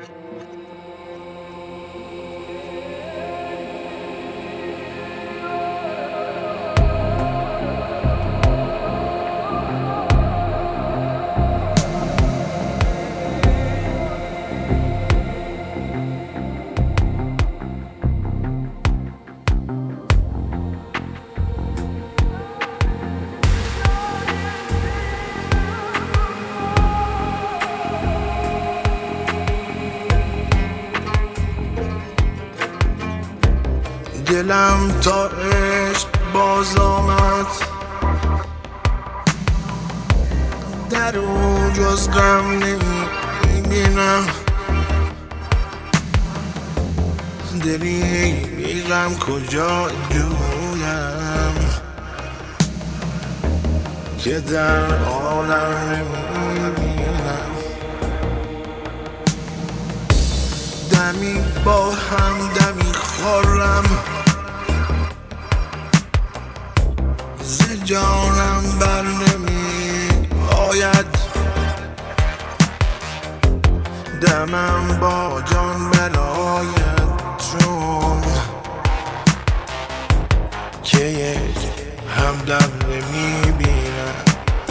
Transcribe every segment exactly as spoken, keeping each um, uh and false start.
دلم تا عشق باز آمد، در او جز غم نمیبینم. دلی بی غم کجا جویم که در عالم نمیبینم. دمی با هم دمی خورم، ز جانم بر نمی آید. دمم با جان بلاید، چون که یک همدم نمی بینم.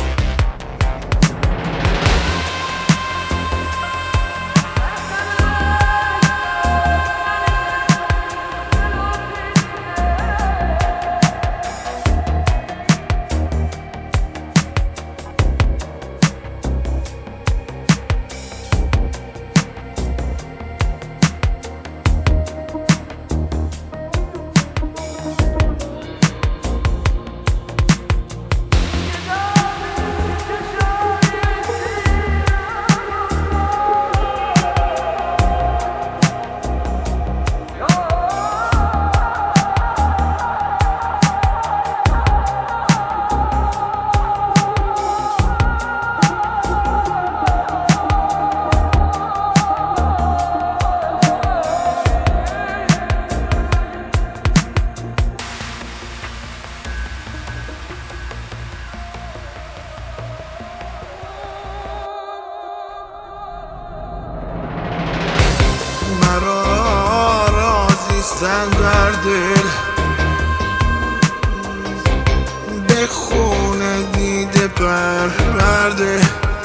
مرا رازیستن بر دل، به خون دیده پرورده.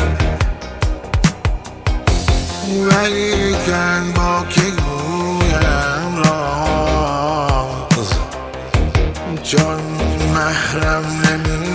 ولیکن با که گویم راز، چون محرم نمی